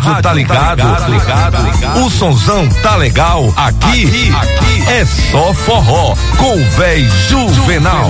tá ligado. O sonzão tá legal. Aqui é só forró com o véi Juvenal.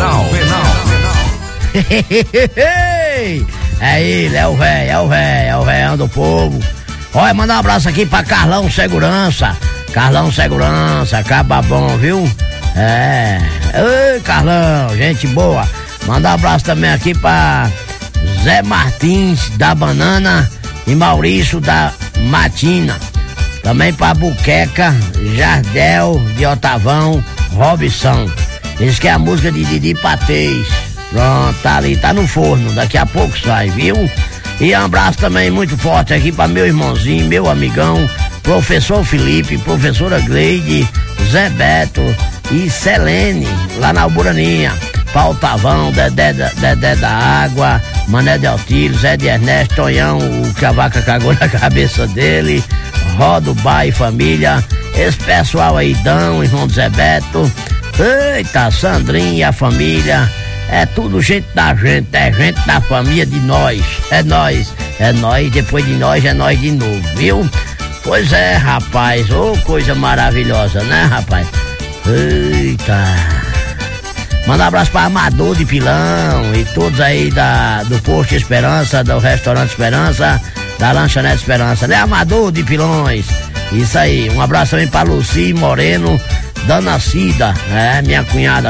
É ele, é o véião do povo. Olha, manda um abraço aqui pra Carlão Segurança, acaba bom, viu? Ei, Carlão, gente boa. Manda um abraço também aqui pra Zé Martins da Banana e Maurício da Matina. Também pra Buqueca, Jardel de Otavão, Robson. Diz que é a música de Didi Patês. Pronto, tá ali, tá no forno, daqui a pouco sai, viu? E um abraço também muito forte aqui pra meu irmãozinho, meu amigão, professor Felipe, professora Gleide, Zé Beto e Selene, lá na Alburaninha. Pautavão, Dedé da Água, Mané de Altílio, Zé de Ernesto, Tonhão, o que a vaca cagou na cabeça dele, Rodo Bai Família, esse pessoal aí, Dão, irmão do Zé Beto, eita, Sandrinha e a família, é tudo gente da gente, é gente da família de nós, é nós, depois de nós é nós de novo, viu? Pois é, rapaz, ô coisa maravilhosa, né, rapaz? Eita... Manda um abraço para Amador de Pilão e todos aí do Posto Esperança, do Restaurante Esperança, da Lanchonete Esperança, né? Amador de Pilões. Isso aí. Um abraço também para Luci Moreno, Dona Cida, minha cunhada,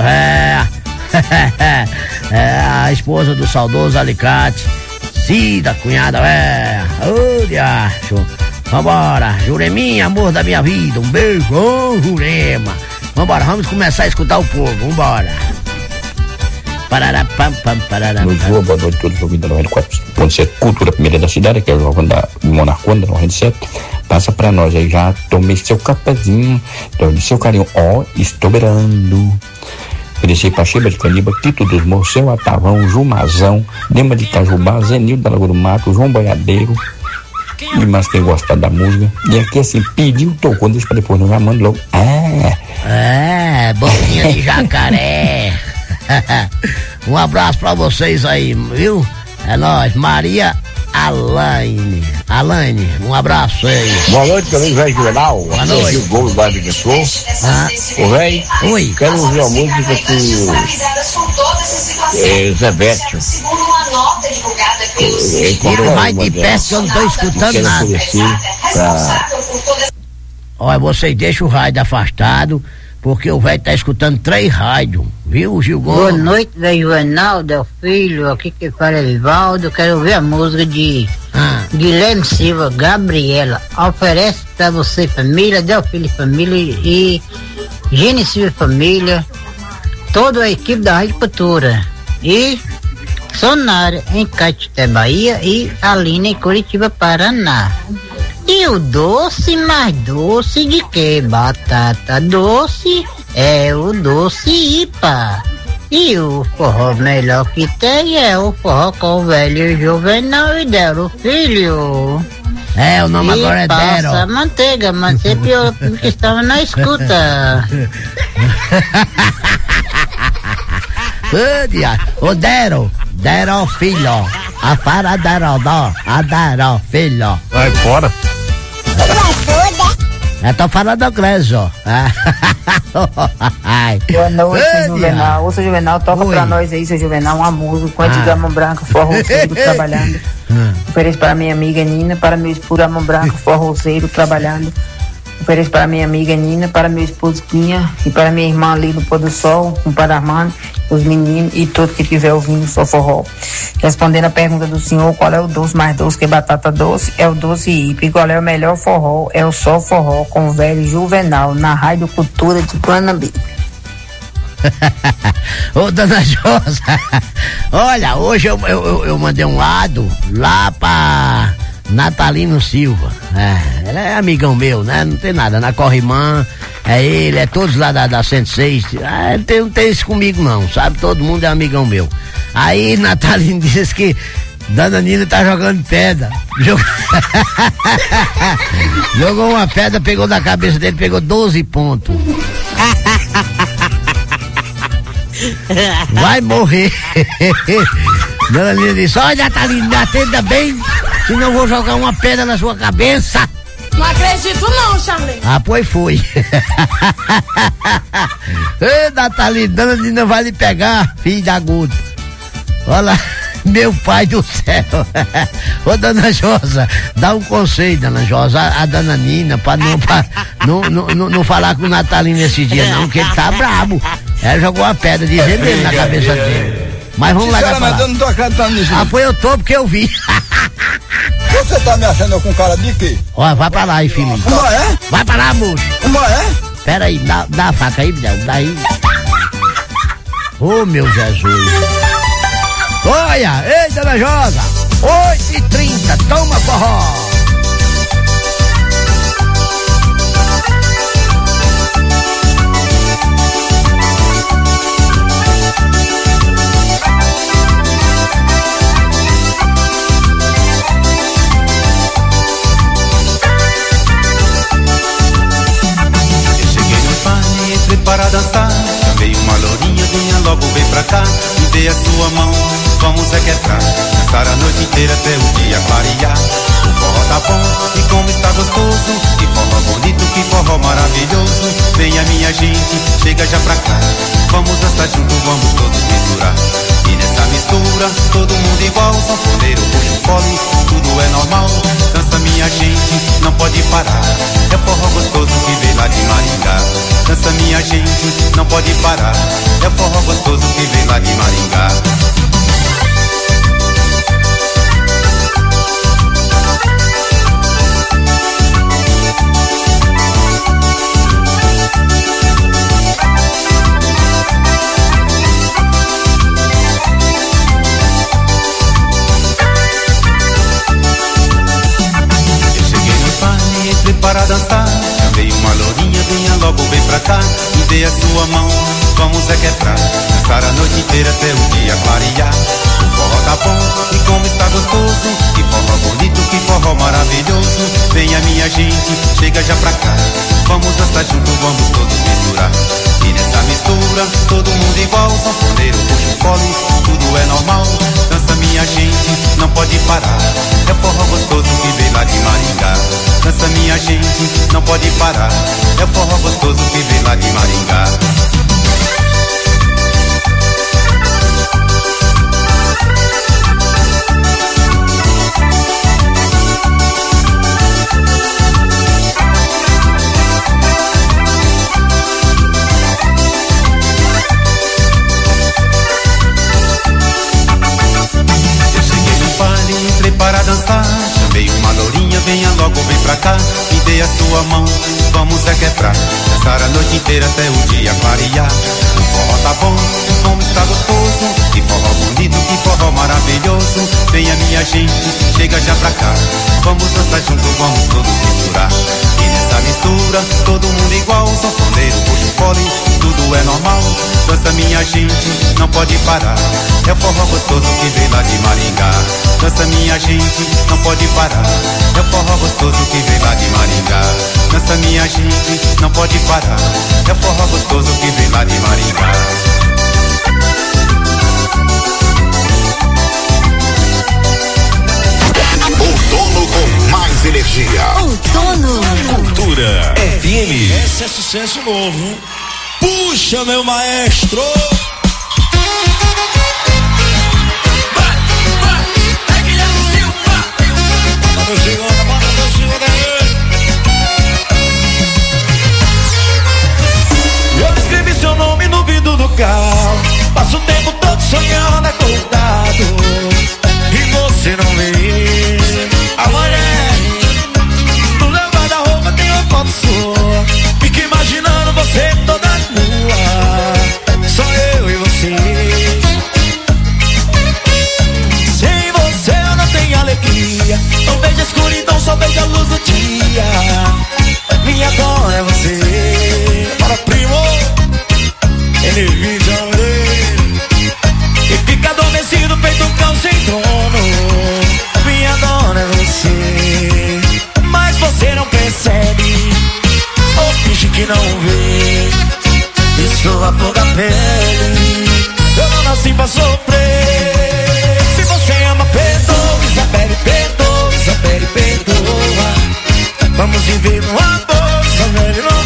a esposa do saudoso Alicate. Cida, cunhada, ô diacho. Vambora, Jureminha, amor da minha vida, um beijo, ô Jurema. Vambora, vamos começar a escutar o povo, vambora. Muito boa noite a todos os ouvintes da 94.7 Cultura Primeira da Cidade, que é o jovem da Monarcona, da 97. Passa pra nós aí, já tomei seu cafezinho, tomei seu carinho, estou beirando. Ofereci pra Cheba de Caniba, Tito dos Morros, Seu Atavão, Jumazão, Dema de Itajubá, Zenildo da Lagoa do Mato, João Boiadeiro, e mais quem gosta da música. E aqui assim, pediu, tocou, deixa pra depois, não já manda logo. Boquinha de jacaré. Um abraço pra vocês aí, viu? É nóis, Maria Alaine, um abraço aí. Boa noite, meu amigo velho Juvenal. Boa noite. O Gol do de Pessoa. Ô velho, quero ouvir a música que Zé Beto. Vai de perto que eu não tô escutando nada. Olha, vocês deixam o rádio afastado, porque o velho tá escutando 3 rádios, viu, Gilgon? Boa noite, velho Juvenal, Del Filho, aqui que fala Evaldo, quero ouvir a música de Guilherme Silva, Gabriela, oferece pra você família, Del Filho família e Gene Silva família, toda a equipe da Rádio Cultura e Sonara em Caetité, Bahia e Alina em Curitiba, Paraná. E o doce, mais doce de que? Batata doce é o doce IPA. E o forró melhor que tem é o forró com o velho Juvenal e Dero Filho. O nome agora é Dero. Passa manteiga, mas sempre eu que estava na escuta. Ô Dero Filho, a para Dero Filho. Vai fora. Eu tô falando do Clésio. Boa noite, seu Juvenal. Ô, seu Juvenal, toca pra nós aí, seu Juvenal, uma música com a de Mão Branca, forroceiro, trabalhando. Ofereço para minha amiga Nina, para meu esposo Mão Branca, forroceiro, trabalhando. Ofereço para minha amiga Nina, para meu esposo Quinha e para minha irmã ali do Pôr do Sol, com o Padre Armando, os meninos e todo que estiver ouvindo só forró. Respondendo a pergunta do senhor, qual é o doce mais doce que batata doce? É o doce IPA. E qual é o melhor forró? É o só forró com o velho Juvenal, na Rádio Cultura de Guanambi. Ô, dona Josa, olha, hoje eu mandei um lado lá pra Natalino Silva, ele é amigão meu, né? Não tem nada, na Corrimã, é ele, é todos lá da 106, não tem isso comigo não, sabe? Todo mundo é amigão meu. Aí Natalino disse que Dona Nina tá jogando pedra. Jogou uma pedra, pegou da cabeça dele, pegou 12 pontos. Vai morrer. Dona Nina disse: olha, Natalino, me atenda bem, senão eu vou jogar uma pedra na sua cabeça. Não acredito não, Charlene. Ah, pois foi. Ei, Nathalie, dona Nina vai lhe pegar, filho da Guto. Olha lá, meu pai do céu. Ô, dona Josa, dá um conselho, dona Josa, a dona Nina, pra não falar com o Natalino esse dia não, que ele tá brabo. Ela jogou uma pedra de veneno na cabeça dele. Mas vamos lá, mas eu não tô acreditando nisso. Ah, foi eu tô porque eu vi. Você tá me achando com cara de quê? Ó, vai pra lá aí, filhinho. Uma é? Vai pra lá, moço. Uma é? Pera aí, dá a faca aí, daí. Ô, meu Jesus. Olha, ei, dona Josa, 8h30, toma forró. Para dançar, chamei uma lourinha, venha logo, vem pra cá, me dê a sua mão, vamos requebrar, dançar a noite inteira até o dia clarear. O forró tá bom, e como está gostoso, que forró bonito, que forró maravilhoso. Venha minha gente, chega já pra cá, vamos dançar junto, vamos todos misturar. E nessa mistura, todo mundo igual, sanfoneiro, puxa o fole, tudo é normal. Dança minha gente, não pode parar, é forró gostoso que vem lá de Maringá. Dança minha gente, não pode parar, é forró gostoso que vem lá de Maringá. Para dançar, chamei uma lourinha, venha logo, vem pra cá, me dê a sua mão, vamos requebrar, dançar a noite inteira até o dia clarear. O forró tá bom, e como está gostoso, que forró bonito, que forró maravilhoso. Venha minha gente, chega já pra cá, vamos dançar junto, vamos todos misturar. E nessa mistura, todo mundo igual, sanfoneiro, puxa o fole, tudo é normal. Dança minha gente, não pode parar, é forró gostoso que vem lá de Maringá. Dança minha gente, não pode parar, é forró gostoso que vem lá de Maringá. Para dançar, chamei uma lourinha, venha logo, vem pra cá, me dê a sua mão, vamos requebrar, dançar a noite inteira até o dia clarear. O forró tá bom, como está gostoso, que forró bonito, que forró maravilhoso. Venha minha gente, chega já pra cá, vamos dançar junto, vamos todos misturar. E nessa mistura, todo mundo igual, sanfoneiro, puxa o fole, tudo é normal. Dança minha gente, não pode parar, é forró gostoso que vem lá de Maringá. Dança minha gente, não pode parar, é forró gostoso que vem lá de Maringá. Dança minha gente, não pode parar, é forró gostoso que vem lá de Maringá. Outono com mais energia. Outono. Cultura FM. Esse é sucesso novo. Puxa, meu maestro. Eu escrevi seu nome no vidro do carro, passo o tempo todo sonhando acordado, e você não vem. Amanhã no guarda-roupa tem uma foto sua, fico imaginando você toda nua, só eu e você. Sem você eu não tenho alegria, não vejo a escuridão, só vejo a luz do dia. Minha dor é você. Para primo, energia e fica adormecido feito um cão sem dono. Minha dor é você, mas você não percebe, ou finge que não vê. E sou a flor da pele, eu não nasci pra sofrer. Se você ama, perdoe, Isabelle, perdoe. viver numa boa, Isabelle, numa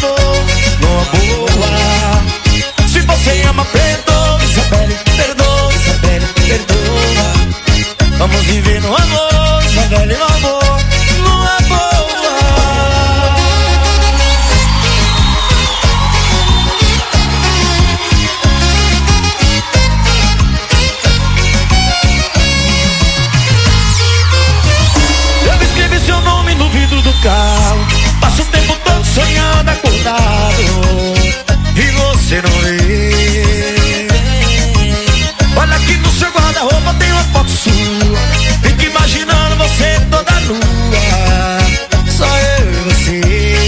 boa. Se você ama, perdoa, Isabelle, perdoa, Isabelle, perdoa. Vamos viver numa boa, Isabelle, numa boa, numa boa. Eu escrevi seu nome no vidro do carro, passo o tempo todo sonhando acordado, e você não vê. Olha aqui no seu guarda-roupa tem uma foto sua, fico imaginando você toda nua, só eu e você.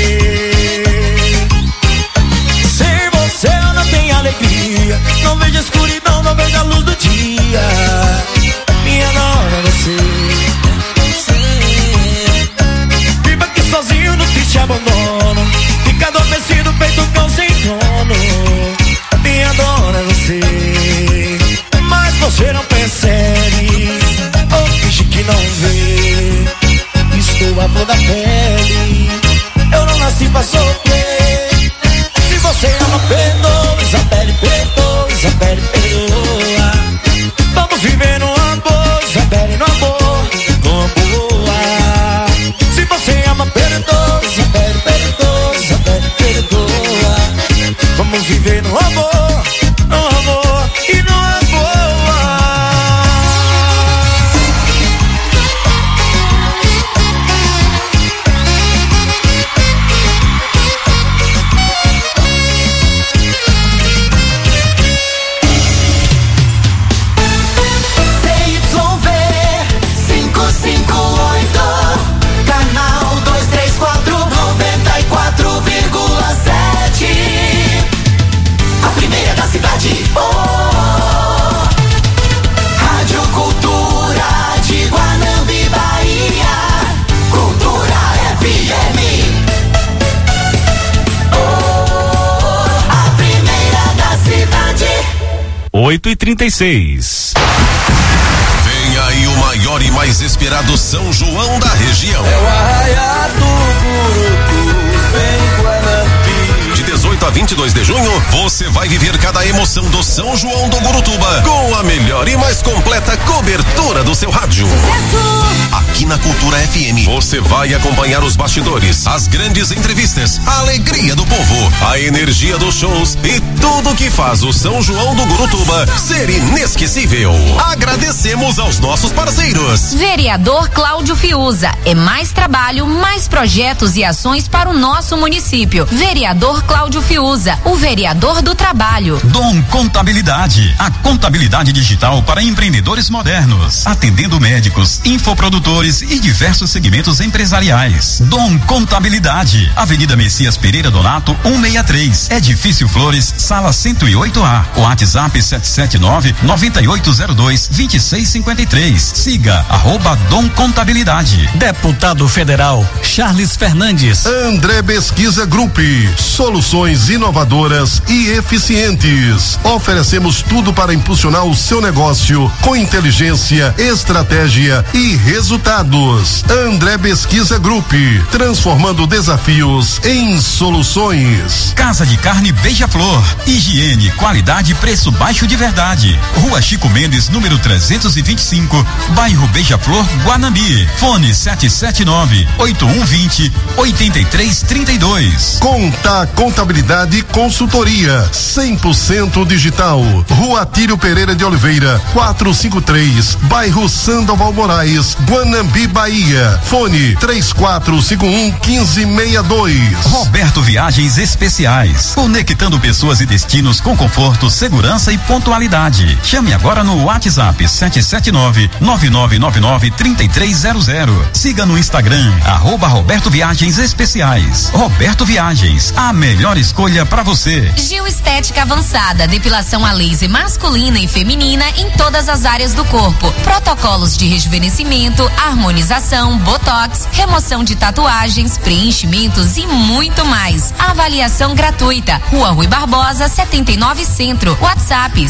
Sem você eu não tenho alegria, não vejo a escuridão, não vejo a luz do dia. Minha nora é você. Viva aqui sozinho no triste abandono, fica adormecido feito um cão sem dono. Minha dona é você, mas você não percebe, ou finge que não vê. Estou à flor da pele, eu não nasci pra sofrer. Se você ama, perdoa, Isabelle, perdoa, Isabelle, perdoa. Vamos viver numa boa, Isabelle, numa boa, numa boa. Se você ama, perdoa, Isabelle, perdoa, Isabelle, perdoa. Vamos viver numa boa, numa boa e numa boa. CYV 558, canal 234, 94,7. A primeira da cidade. Oh, Rádio Cultura de Guanambi, Bahia. Cultura FM. Oh, a primeira da cidade. 8h36. Vem aí o maior e mais esperado São João da região. É o arraiá do Gurutu, vem Guanambi. De 18 a 22 de junho, você vai viver cada emoção do São João do Gurutuba com a melhor e mais completa cobertura do seu rádio. Aqui na Cultura FM, você vai acompanhar os bastidores, as grandes entrevistas, a alegria do povo, a energia dos shows e tudo que faz o São João do Gurutuba ser inesquecível. Agradecemos aos nossos parceiros. Vereador Cláudio Fiuza, é mais trabalho, mais projetos e ações para o nosso município. Vereador Cláudio Fiuza, o vereador do trabalho. Dom Contabilidade, a contabilidade digital para empreendedores modernos, atendendo médicos, infoprodutores e diversos segmentos empresariais. Dom Contabilidade, Avenida Messias Pereira Donato, 163, Edifício Flores, Sala 108A. WhatsApp 779-9802-2653. Siga @Dom Contabilidade. Deputado Federal Charles Fernandes. André Pesquisa Group, soluções inovadoras e eficientes. Oferecemos tudo para impulsionar o seu negócio com inteligência, estratégia e resultados. André Pesquisa Group, transformando desafios em soluções. Casa de Carne Beija-Flor, higiene, qualidade e preço baixo de verdade. Rua Chico Mendes, número 325, bairro Beija-Flor, Guanambi. Fone 779-8120-8332. Conta Contabilidade e Consultoria 100% digital. Rua Tírio Pereira de Oliveira, 453, bairro Sandoval Moraes, Guanambi, Bahia. Fone 3451-1562. Roberto Viagens Especiais, conectando pessoas e destinos com conforto, segurança e pontualidade. Chame agora no WhatsApp 779-9999-3300. Siga no Instagram @Roberto Viagens Especiais. Roberto Viagens, a melhor escolha escolha para você. Gil Estética Avançada, depilação a laser masculina e feminina em todas as áreas do corpo. Protocolos de rejuvenescimento, harmonização, botox, remoção de tatuagens, preenchimentos e muito mais. Avaliação gratuita. Rua Rui Barbosa, 79 Centro. WhatsApp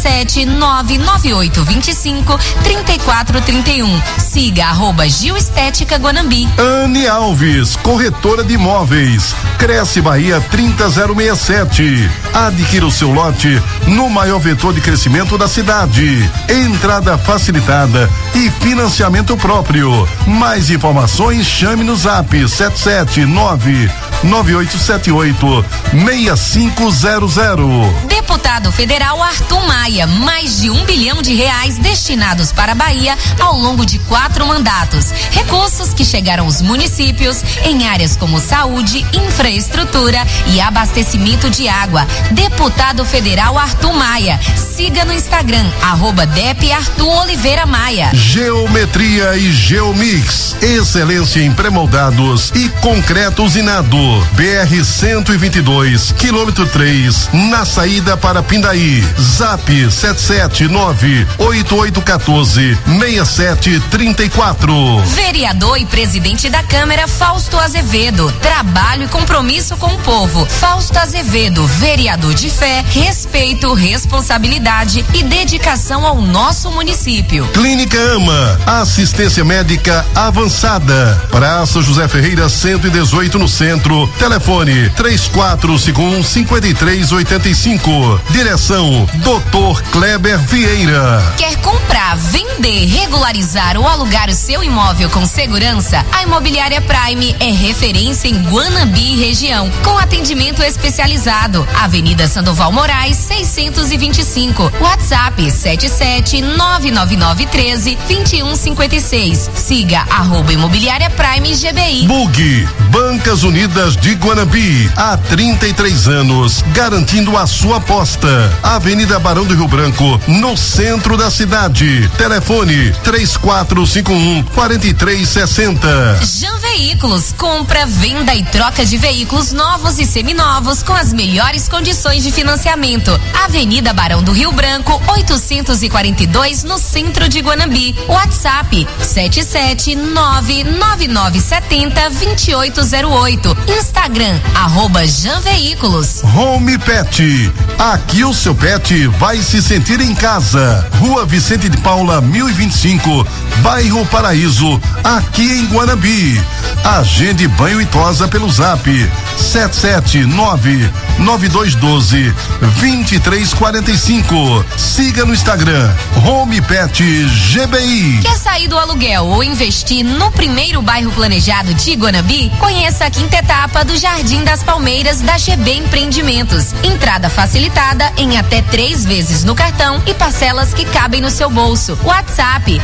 77998253431. Siga @Gil Estética Guanambi. Anne Alves, corretora de imóveis. Cresce Bahia 30067. Adquira o seu lote no maior vetor de crescimento da cidade. Entrada facilitada e financiamento próprio. Mais informações, chame no Zap 77998786500. Deputado Federal Arthur Maia, mais de R$1 bilhão destinados para a Bahia ao longo de 4 mandatos. Recursos que chegaram aos municípios em áreas como saúde, infraestrutura e abastecimento de água. Deputado Federal Arthur Maia. Siga no Instagram, @Dep Arthur Oliveira Maia. Geometria e Geomix. Excelência em pré-moldados e concreto usinado. BR 122, quilômetro 3, na saída para Pindaí. Zap 77988146734. Vereador e presidente da Câmara Fausto Azevedo. Trabalho e compromisso com o povo. Fausto Azevedo, vereador de fé, respeito, responsabilidade e dedicação ao nosso município. Clínica Ama, assistência médica avançada. Praça José Ferreira 118 no centro. Telefone 3451-5385. Direção Dr. Kleber Vieira. Quer comprar, vender, regularizar ou alugar o seu imóvel com segurança? A Imobiliária Prime é referência em Guanambi e região, com atendimento especializado. Avenida Sandoval Moraes 625. WhatsApp 77999132156. Siga @Imobiliária Prime GBI. Bug, Bancas Unidas de Guanambi, há 33 anos, garantindo a sua aposta. Avenida Barão do Rio Branco, no centro da cidade. Telefone 3451-4360. Jan Veículos, compra, venda e troca de veículos novos e seminovos com as melhores condições de financiamento. Avenida Barão do Rio Branco, 842, no centro de Guanambi. WhatsApp 77999702808. Instagram @Jan Veículos. Home Pet, aqui o seu pet vai se sentir em casa. Rua Vicente de Paula 1025, bairro Paraíso, aqui em Guanambi. Agende banho e tosa pelo Zap 7799212-2345. Siga no Instagram Home Pet GBI. Quer sair do aluguel ou investir no primeiro bairro planejado de Guanambi? Conheça a quinta etapa do Jardim das Palmeiras da GB Empreendimentos. Entrada facilitada em até 3 vezes no cartão e parcelas que cabem no seu bolso. WhatsApp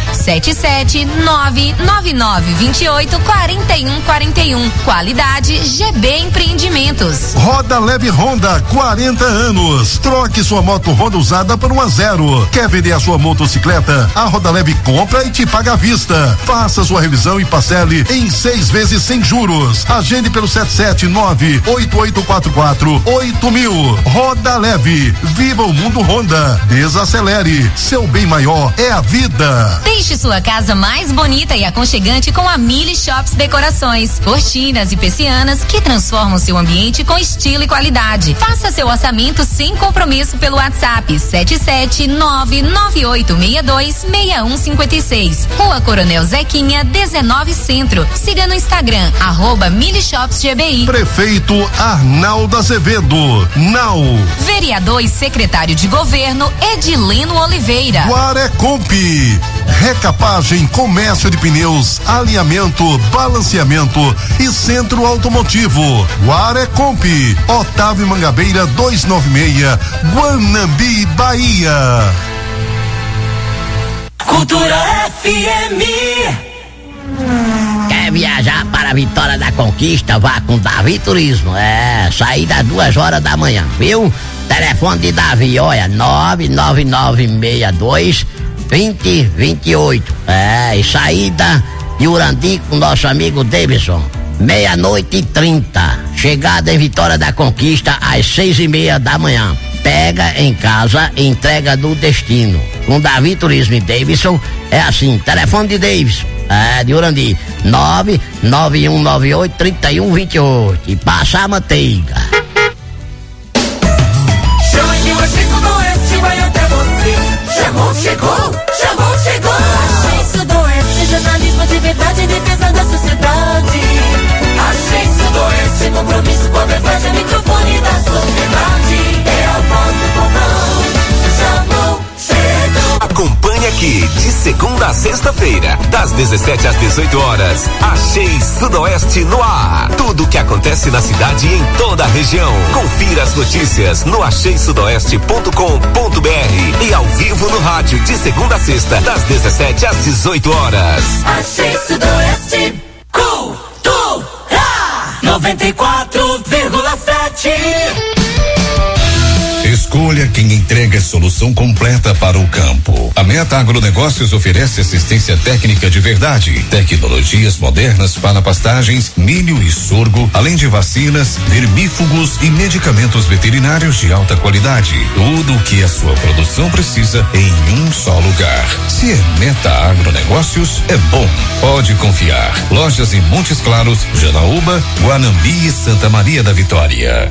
77999284141. Qualidade GB Empreendimentos. Roda Leve Honda, 40 anos. Troque sua moto Honda usada por 1 a 0. Quer vender a sua motocicleta? A Roda Leve compra e te paga à vista. Faça sua revisão e parcele em 6 vezes sem juros. Agende pelo 77988448000. Roda Leve. Viva o mundo Honda. Desacelere. Seu bem maior é a vida. Deixe sua casa mais bonita e aconchegante com a Mili Shops Decorações. Cortinas e persianas que transformam seu ambiente com estilo e qualidade. Faça seu orçamento sem compromisso pelo WhatsApp 77998626156. Rua Coronel Zequinha 19 Centro. Siga no Instagram @MiliShopsGBI. Prefeito Arnaldo Azevedo. Nau. Vereador e secretário de governo Edileno Oliveira. Guarecomp. Recapagem, comércio de pneus, alinhamento, balanceamento e centro automotivo. Guarecomp. Otávio Mangabeira 296, Guanambi, Bahia. Cultura FM. Quer viajar para a Vitória da Conquista? Vá com Davi Turismo. Saída às 2h da manhã, viu? Telefone de Davi, olha, 99962-2028. E saída de Urandi com nosso amigo Davidson, 00:30. Chegada em Vitória da Conquista às 6:30 da manhã. Pega em casa, entrega do destino. Com Davi Turismo e Davidson, é assim, telefone de Davidson, de Urandi, 99198-3128 e passa a manteiga. Chama que o Axis Sudoeste vai até você. Chamou, chegou, chamou, chegou. Axis Sudoeste, jornalismo de verdade em defesa da sociedade. Axis Sudoeste, compromisso com a verdade, é microfone da sociedade. É a voz do povão. Chamou, chegou. Acompanhe aqui, de segunda a sexta-feira, das 17 às 18 horas. Axis Sudoeste no ar. Tudo o que acontece na cidade e em toda a região. Confira as notícias no axissudoeste.com.br e ao vivo no rádio, de segunda a sexta, das 17 às 18 horas. Axis Sudoeste, cultura 94,7. Escolha quem entrega solução completa para o campo. A Meta Agronegócios oferece assistência técnica de verdade, tecnologias modernas para pastagens, milho e sorgo, além de vacinas, vermífugos e medicamentos veterinários de alta qualidade. Tudo o que a sua produção precisa em um só lugar. Se é Meta Agronegócios, é bom. Pode confiar. Lojas em Montes Claros, Janaúba, Guanambi e Santa Maria da Vitória.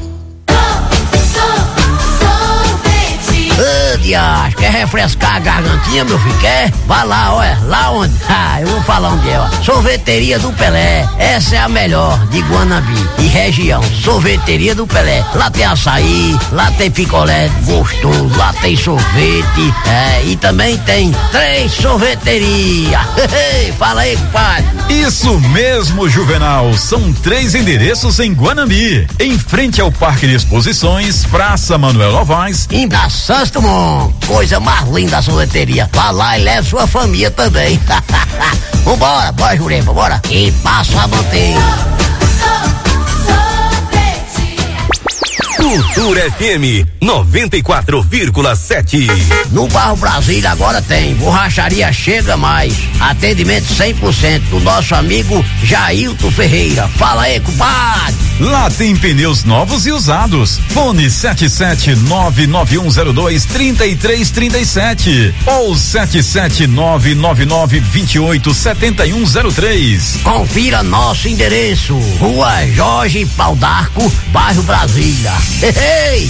Dias, quer refrescar a gargantinha, meu filho? Quer? Vá lá, olha, lá onde? Eu vou falar onde é, ó. Sorveteria do Pelé, essa é a melhor de Guanambi e região. Sorveteria do Pelé, lá tem açaí, lá tem picolé gostoso, lá tem sorvete, e também tem 3 sorveterias. Fala aí, compadre. Isso mesmo, Juvenal, são 3 endereços em Guanambi, em frente ao Parque de Exposições, Praça Manuel Novaes, em Santo Mon, coisa mais linda a sorveteria. Vá lá e leve sua família também. Vambora, bora, Jurema, bora. E passa a manteiga. Cultura FM 94,7. No bairro Brasília agora tem Borracharia Chega Mais, atendimento 100% do nosso amigo Jailton Ferreira. Fala aí, compadre. Lá tem pneus novos e usados. Fone 77991023337 ou 77999287103. Confira nosso endereço: Rua Jorge Pau d'Arco, bairro Brasília. Ei!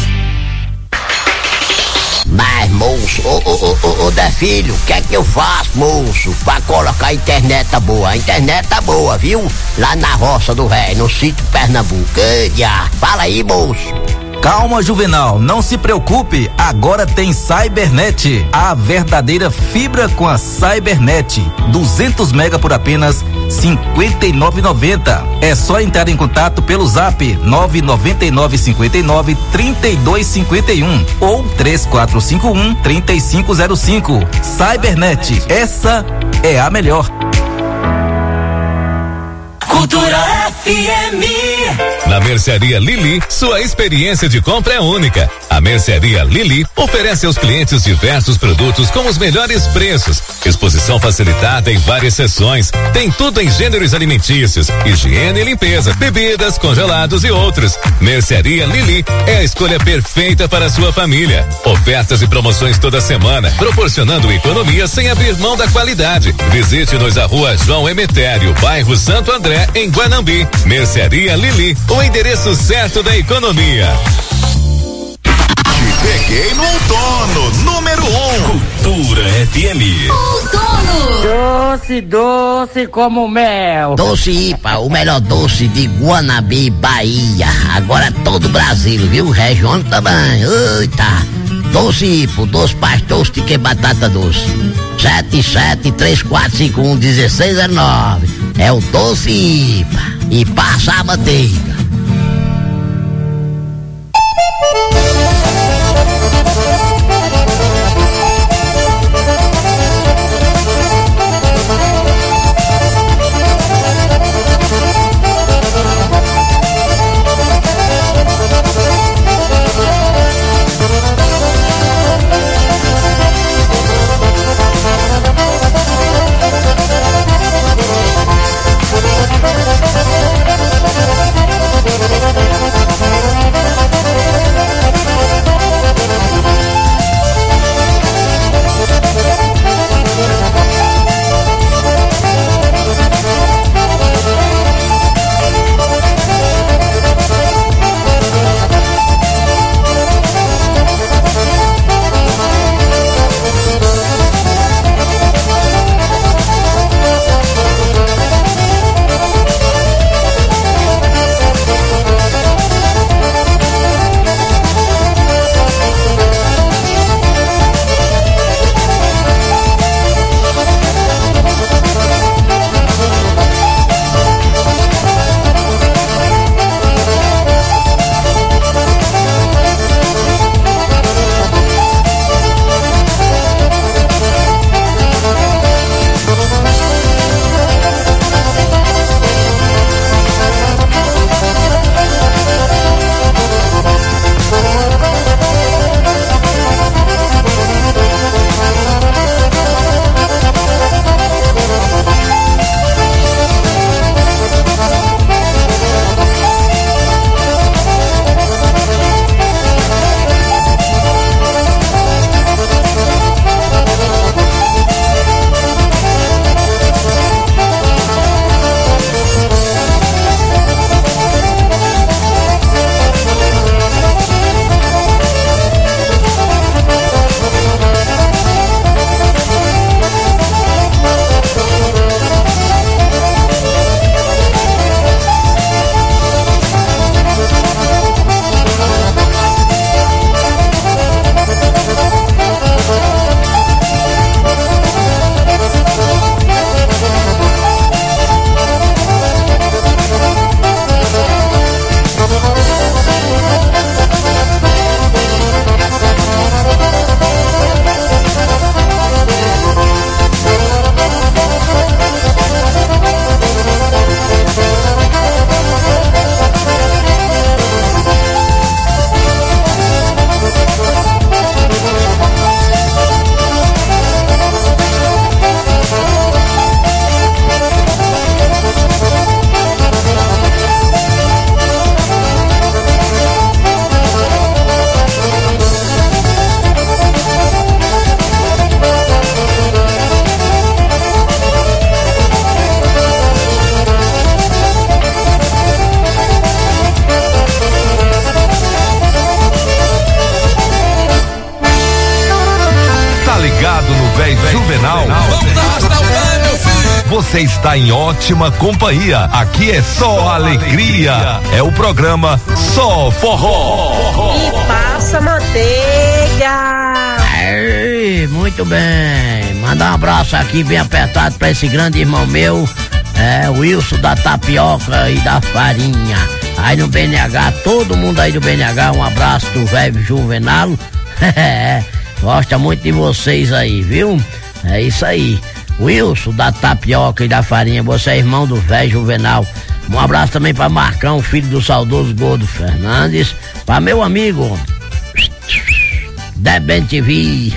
Mas, moço, ô Defilho, o que é que eu faço, moço, pra colocar a internet boa? A internet tá boa, viu? Lá na roça do Ré, no sítio Pernambuco. Fala aí, moço. Calma, Juvenal, não se preocupe, agora tem Cybernet, a verdadeira fibra com a Cybernet, 200 mega por apenas R$59,90. É só entrar em contato pelo Zap 999593251 ou 3451-3505. Cybernet, essa é a melhor. Cultura FM. Na Mercearia Lili, sua experiência de compra é única. A Mercearia Lili oferece aos clientes diversos produtos com os melhores preços. Exposição facilitada em várias seções. Tem tudo em gêneros alimentícios, higiene e limpeza, bebidas, congelados e outros. Mercearia Lili é a escolha perfeita para a sua família. Ofertas e promoções toda semana, proporcionando economia sem abrir mão da qualidade. Visite-nos à Rua João Emetério, bairro Santo André, em Guanambi. Mercearia Lili, o endereço certo da economia. Te peguei no outono, número 1. Cultura FM. Outono. Doce, doce como mel. Doce IPA, o melhor doce de Guanambi, Bahia. Agora todo o Brasil, viu? Região também. Eita. Doce IPA, doce pastor de que batata doce. 7734511609. É o Doce IPA. E passa a manteiga. você está em ótima companhia. Aqui é só alegria. É o programa Só Forró. E passa manteiga. Muito bem. Mandar um abraço aqui bem apertado pra esse grande irmão meu, o Wilson da tapioca e da farinha. Aí no BNH, todo mundo aí do BNH, um abraço do velho Juvenal. Gosta muito de vocês aí, viu? É isso aí. Wilson da tapioca e da farinha, você é irmão do velho Juvenal. Um abraço também pra Marcão, filho do saudoso Gordo Fernandes. Pra meu amigo Deben TV.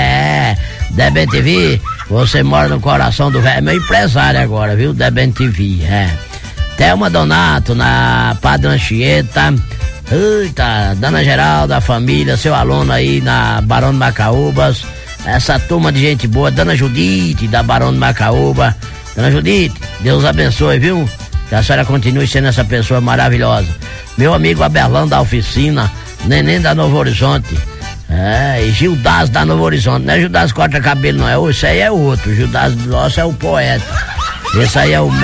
Deben TV, você mora no coração do velho, é meu empresário agora, viu? Deben TV, Thelma Donato na Padre Anchieta. Eita, Dona Geralda, família, seu aluno aí na Barão de Macaúbas. Essa turma de gente boa, Dona Judite da Barão de Macaúba. Dona Judite, Deus abençoe, viu? Que a senhora continue sendo essa pessoa maravilhosa. Meu amigo Abelão da oficina, Neném da Novo Horizonte. E Gildas da Novo Horizonte. Não é Gildas corta cabelo, não. Esse aí é outro. Gildas nosso é o poeta. Esse aí é o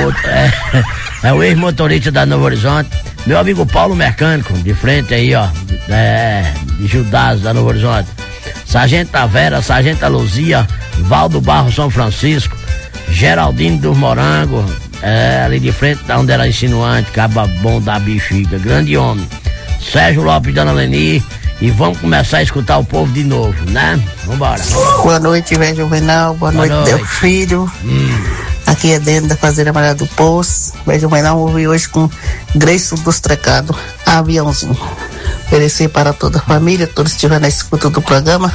é o ex-motorista da Novo Horizonte. Meu amigo Paulo Mecânico, de frente aí, ó. De Gildas da Novo Horizonte. Sargenta Vera, Sargenta Luzia, Valdo Barro São Francisco, Geraldino dos Morangos, ali de frente da onde era insinuante, caba bom da bexiga, grande homem. Sérgio Lopes, Dona Leni, e vamos começar a escutar o povo de novo, né? Vambora. Boa noite, velho Juvenal, boa noite, meu filho. Aqui é dentro da Fazenda Malha do Poço. Velho Juvenal, ouvi hoje com Gleison dos Trecados, aviãozinho. Oferecer para toda a família, todos que estiverem na escuta do programa.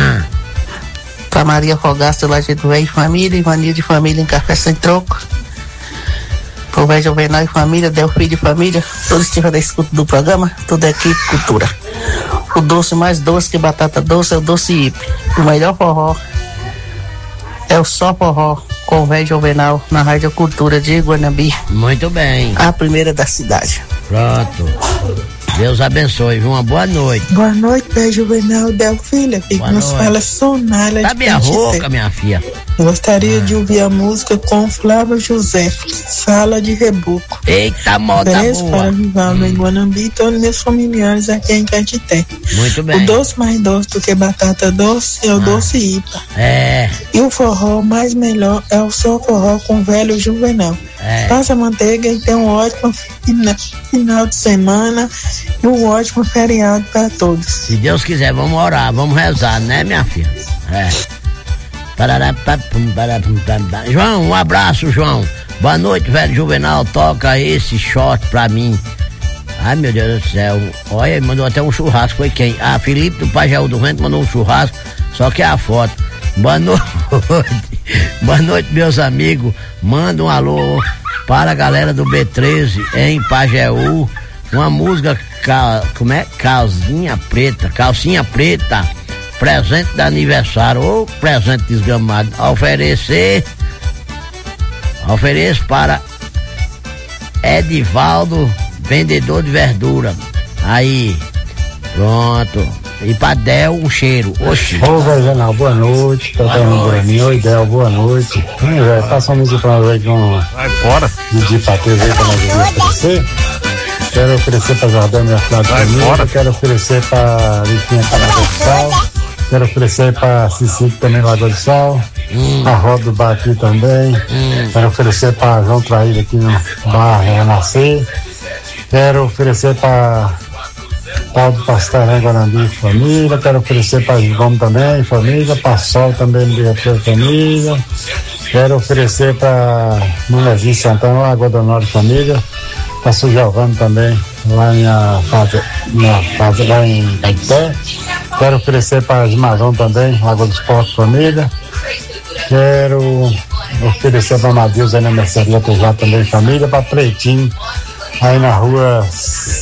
Para Maria Fogaça, lá do Velho Família, Ivania de Família em Café Sem Troco. Para o Velho Juvenal e família, Delfim de Família, todos que estiverem na escuta do programa, tudo é aqui, cultura. O doce mais doce que batata doce é o doce hippie. O melhor forró é o Só Forró, com o Velho Juvenal, na Rádio Cultura de Guanambi. Muito bem. A primeira da cidade. Pronto. Deus abençoe, viu? Uma boa noite. Boa noite, Velho Juvenal, Delfilha, que nos fala Sonália. Tá minha rouca, minha filha. Eu gostaria de ouvir a música com Flávio José, Sala de Rebuco. Eita, moda boa. Para Vivaldo em Guanambi e todos meus familiares aqui em Caetité. Muito bem. O doce mais doce do que batata doce é o doce Ipa. E o forró mais melhor é o Só Forró com o Velho Juvenal. Passa manteiga e tenha um ótimo final de semana e um ótimo feriado para todos. Se Deus quiser, vamos orar, vamos rezar, né, minha filha? João, um abraço, João. Boa noite, Velho Juvenal. Toca esse short pra mim. Ai, meu Deus do céu. Olha, mandou até um churrasco. Foi quem? Felipe do Pajaú do Vento mandou um churrasco. Só que é a foto. Boa noite. Boa noite, meus amigos. Manda um alô para a galera do B13 em Pajeú. Uma música, como é? Calcinha preta. Presente de aniversário, ou presente desgramado. Ofereço para Edivaldo, vendedor de verdura. Aí, pronto. E pra Del, um cheiro. Oxi. Ô, Velho, boa noite. Tô dando por mim. Oi, Del, boa noite. Velho, passa uma música pra nós aí de um. Vai fora. De patês aí pra nós oferecer. Quero oferecer pra Jordão, minha filha de família. Quero oferecer pra Licinha, pra Lagoa do Sal. Quero oferecer pra Cicique também, Lagoa do Sal. A Roda do Bar aqui também. Quero oferecer pra João Traíra aqui no Bar Renascer. Quero oferecer pra Paulo do Pastarão, Guanambi, família. Quero oferecer para Gom também, família. Para Sol também, diretor, família. Quero oferecer para Munezinho Santana, Lagoa do Norte, família. Para São Giovanni também, lá lá em Caeté. Quero oferecer para Esmagão também, Lagoa dos Portos, família. Quero oferecer para Madeus aí na mercearia Tujá também, família. Para Pretinho, aí na rua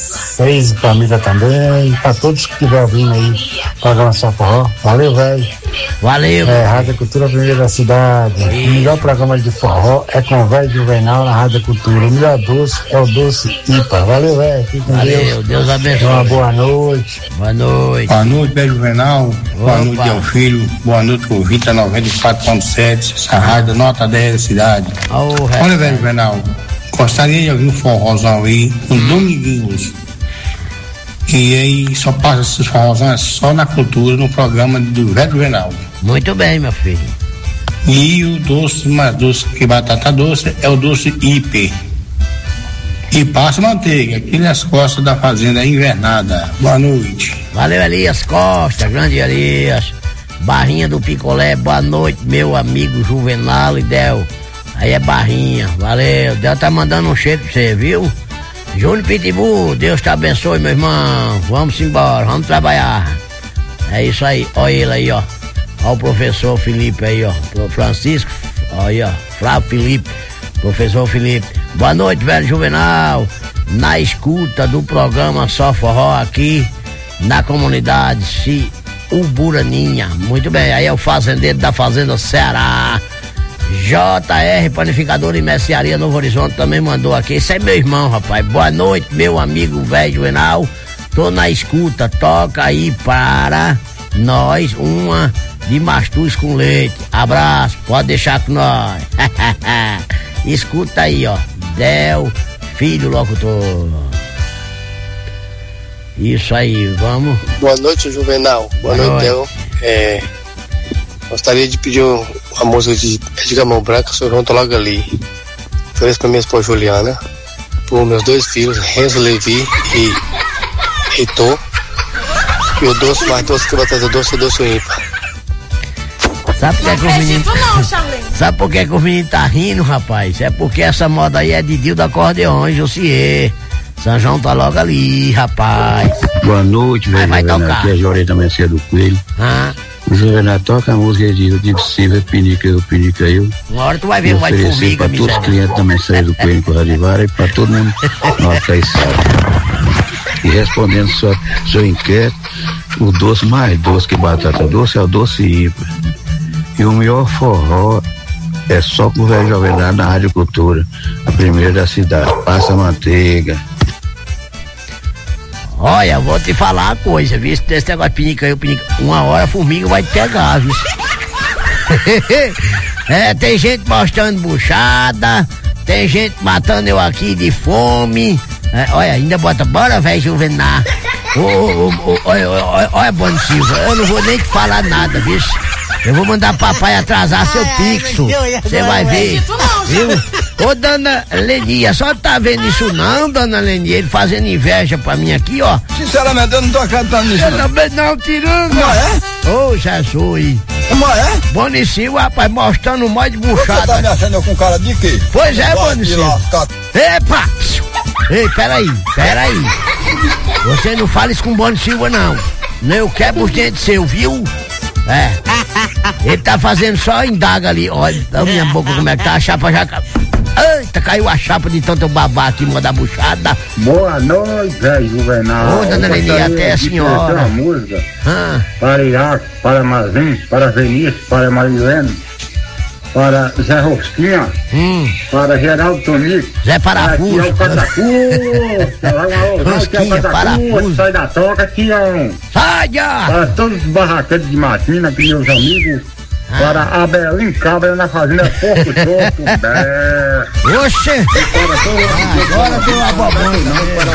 6, família também. Para todos que estiverem vindo aí, programa Só Forró. Valeu, velho. Valeu. Rádio Cultura Primeira da Cidade. Isso. O melhor programa de forró é com o velho Juvenal na Rádio Cultura. O melhor doce é o doce IPA. Valeu, velho. Valeu, Deus abençoe. Uma boa noite. Boa noite. Boa noite, velho Juvenal. Boa noite, meu filho. Boa noite, o Vita 94.7. Essa rádio nota 10 da cidade. Olha, velho Juvenal, gostaria de ouvir um forrozão aí, um dominguinhos. E aí só passa esses forrozão só na cultura, no programa do velho Juvenal. Muito bem, meu filho. E o doce mais doce que batata doce é o doce IP. E passa manteiga, aqui nas costas da fazenda invernada. Boa noite. Valeu, Elias Costa, grande Elias. Barrinha do Picolé, boa noite, meu amigo Juvenal e Del. Aí é Barrinha, valeu. Del tá mandando um cheiro pra você, viu? Júnior Pitbull, Deus te abençoe, meu irmão. Vamos embora, vamos trabalhar. É isso aí, olha ele aí, ó. Olha o professor Felipe aí, ó. Francisco, olha, ó. Flávio Felipe, professor Felipe. Boa noite, velho Juvenal. Na escuta do programa Só Forró aqui na comunidade Uburaninha. Muito bem, aí é o fazendeiro da Fazenda Ceará. JR Panificador e Mercearia Novo Horizonte também mandou aqui. Esse é meu irmão, rapaz. Boa noite, meu amigo velho Juvenal. Tô na escuta. Toca aí para nós uma de mastus com leite. Abraço, pode deixar com nós. Escuta aí, ó. Del, filho locutor. Isso aí, vamos. Boa noite, Juvenal. Boa noite, Del. Gostaria de pedir uma música de Edgar Mão Branca, seu João, tô logo ali. Ofereço pra minha esposa Juliana, por meus dois filhos, Renzo Levi e Heitor. E o doce mais doce que vai trazer doce é doce ímpar. Sabe por que o menino... Sabe por que o menino tá rindo, rapaz? É porque essa moda aí é de Dio da Acordeon, Josier. São João tá logo ali, rapaz. Boa noite, velho. Vai tocar. Aqui é Jorei Messias do Coelho. O Juvenal toca a música de Silva, Pinica eu. Uma hora tu vai ver, vai formiga, pra todos os clientes da Messias do Coelho com o Radivara e pra todo mundo nota aí sabe. E respondendo seu inquérito, o doce mais doce que batata doce é o doce IPA. E o melhor forró é só pro velho Juvenal na Rádio Cultura, a primeira da cidade. Passa manteiga. Olha, eu vou te falar uma coisa, viu? Esse negócio de pinica, uma hora a formiga vai te pegar, viu? Tem gente mostrando buchada, tem gente matando eu aqui de fome. Olha, ainda bota, bora, velho Juvenal. Olha, Boni Silva, eu não vou nem te falar nada, viu? Eu vou mandar papai atrasar seu pixo. Você vai ver. Viu? Ô, dona Lenia, a senhora tá vendo isso não, dona Lenia? Ele fazendo inveja pra mim aqui, ó. Sinceramente, eu não tô acreditando nisso. Eu também não, tirando. Ô, Jesus. Boni Silva, rapaz, mostrando um monte de buchada. Você tá me achando com cara de quê? Pois é, Boni Silva. Epa! Ei, peraí. Você não fala isso com o Boni Silva, não. Eu quebro os dentes seu, viu? Ele tá fazendo só indaga ali. Olha, da minha boca como é que tá, a chapa já... Eita, caiu a chapa de tanto babar aqui, manda buchada. Boa noite, velho Juvenal. Ô, dona Lenia, até a senhora. Uma música para Iraque, para Mazin, para Vinícius, para Marilene, para Zé Rosquinha, para Geraldo Tonico, Zé Parafuso. Aqui é o Catacusta. Rosquinha, Parafuso. Sai da toca, Tião. Saia! Para todos os barraqueiros de Matina, aqui meus amigos. Para a Belim Cabra na fazenda Porco Troco. Oxe! Agora tem uma bobona.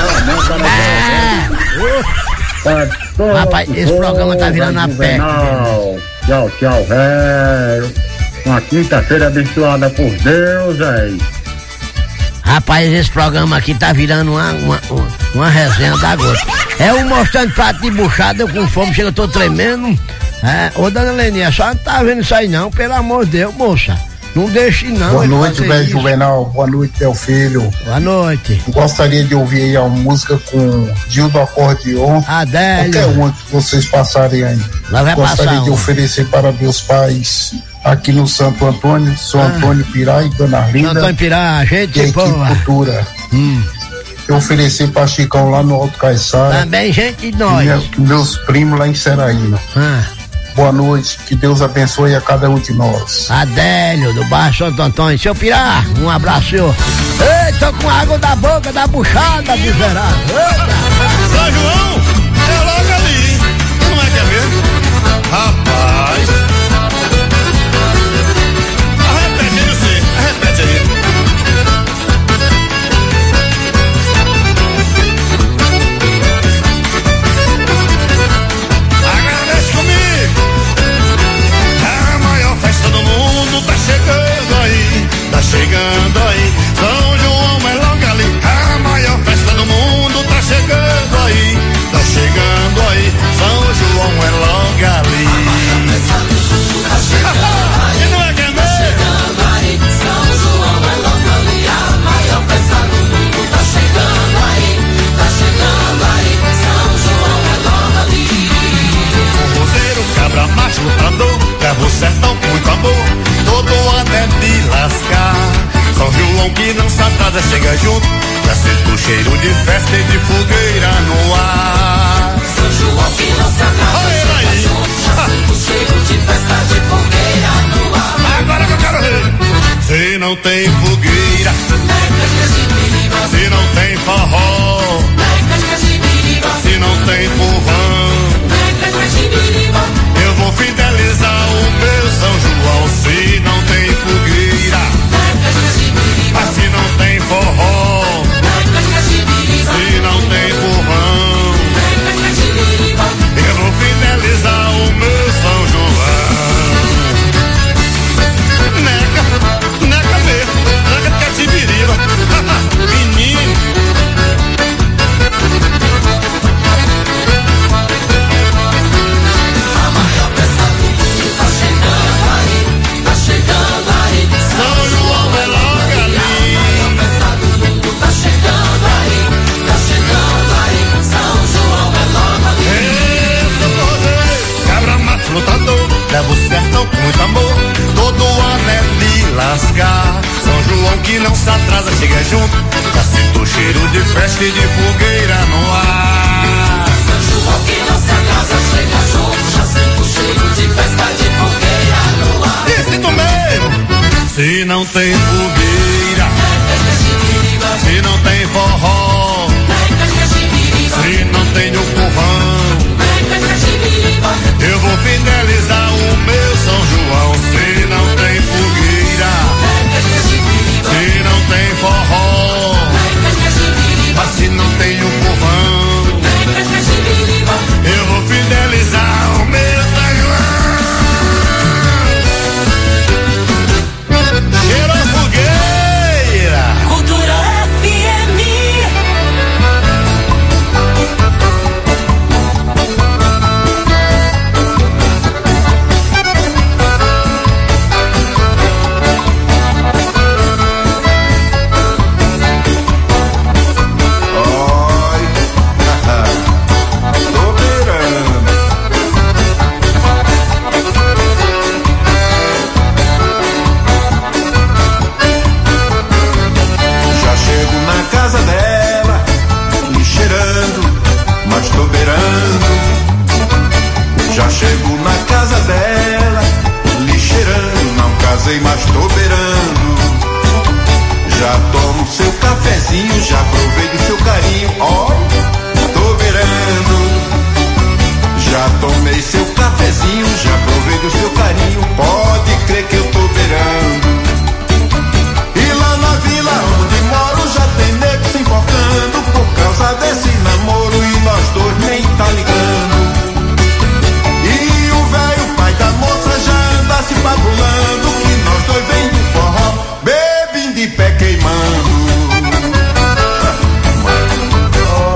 Rapaz, esse programa tá virando a pé. Tchau, velho. Uma quinta-feira abençoada por Deus, velho. Rapaz, esse programa aqui tá virando uma resenha da gota. É um mostrando prato de buchada, eu com fome, chega, eu tô tremendo. Ô, dona Leninha, a senhora não tá vendo isso aí não, pelo amor de Deus, moça. Não deixe não. Boa noite, velho Juvenal. Boa noite, meu filho. Boa noite. Gostaria de ouvir aí a música com Dio do Acordeon. Adélio. Qualquer uma que vocês passarem aí. Gostaria de oferecer para meus pais aqui no Santo Antônio, São Antônio Pirá e Dona Linda. Antônio Pirá, gente boa. Cultura. Eu oferecer para Chicão lá no Alto Caiçara. Também gente de nós. Meus primos lá em Seraína. boa noite, que Deus abençoe a cada um de nós. Adélio, do bairro Santo Antônio. Seu Pirá, um abraço, senhor. Ei, tô com água da boca, da buchada, miserável. São João, é logo ali. Não é que é mesmo? Rapaz. Repete aí você, repete aí. Agradece comigo. A maior festa do mundo tá chegando aí, tá chegando aí. São João é logo ali. A maior festa do mundo tá chegando aí, tá chegando aí. São João é logo ali. E não é que é mesmo? Chegando aí, São João é logo ali. A maior festa do mundo tá chegando aí, tá chegando aí. São João é logo ali. Forrozeiro, cabra, macho, lutador, leva sertão com muito amor, todo até de lascar. São João que não se atrasa, chega junto, já sinto o cheiro de festa e de fogueira no ar. São João que não se atrasa, chega junto, já sinto o cheiro de festa, de fogueira no ar. Agora que eu quero ver. Se não tem fogueira, se não tem forró, se não tem povão, eu vou fidelizar o meu São João. Se não tem fogueira, mas se não tem forró, se não tem povão, eu vou fidelizar o meu São João. Neca mesmo, neca de Catibiriba. Menino. A maior festa do mundo tá chegando aí, tá chegando aí. São João é logo ali. A maior festa do mundo tá chegando aí, tá chegando aí. São João é logo ali. São José, cabra, macho, lutador, leva o sertão com muito amor, todo ané de lascar. São João que não se atrasa, chega junto, já sinto o cheiro de festa e de fogueira no ar. São João que não se atrasa, chega junto, já sinto o cheiro de festa, de fogueira no ar. E sinto mesmo. Se não tem fogueira, se não tem forró, se não tem o povão, eu vou fidelizar o meu São João. Se não tem fogueira, se não tem forró, mas se não tem o povão, eu vou fidelizar o meu São João. Cheirou fogueira. Cultura FM. Já chego na casa dela, lhe cheirando, mas tô beirando. Já chego na casa dela, lhe cheirando, não casei, mas tô beirando. Já tomo seu cafezinho, já provei do seu carinho, ó, tô beirando. Já tomei seu cafezinho, já provei do seu carinho, pode crer que eu tô beirando. E lá na vila onde moro já tem nego se enforcando por causa desse namoro e nós dois nem tá ligando. E o velho pai da moça já anda se bagulhando que nós dois vem do forró, bebendo de pé queimando.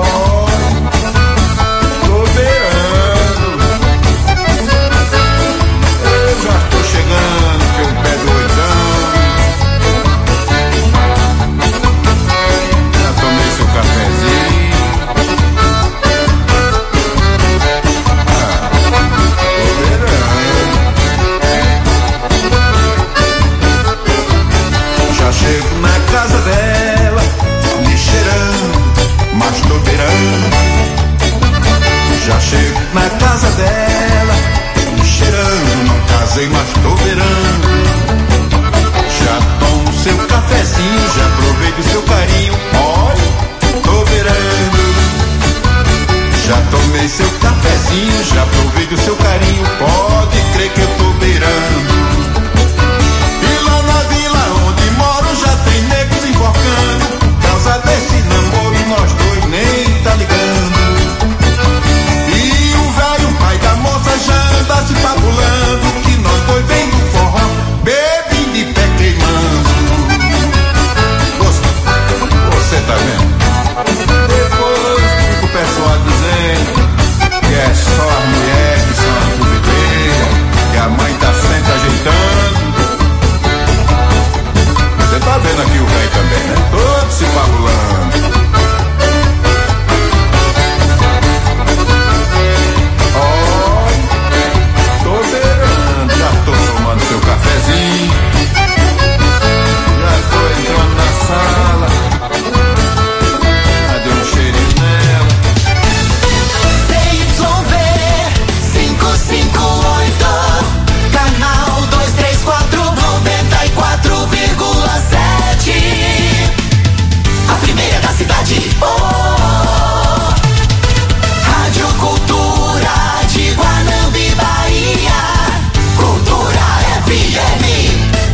Já tomei seu cafezinho, já provei do seu carinho, pode crer que eu tô beirando. E lá na vila onde moro já tem negros enforcando, por causa desse namoro e nós dois nem tá ligando. E o velho pai da moça já anda se fabulando, que nós dois vem do forró, bebendo de pé queimando. Você tá vendo? Depois fica o pessoal dizendo que é só a mulher que são as duvideiras, que a mãe tá sempre ajeitando. Você tá vendo aqui o velho também, né? Todo se fabulando. Ó, tô beirando, já tô tomando seu cafezinho, já tô entrando na sala. Canal 234, 94,7. A primeira da cidade. Oh, Rádio Cultura de Guanambi, Bahia. Cultura FM.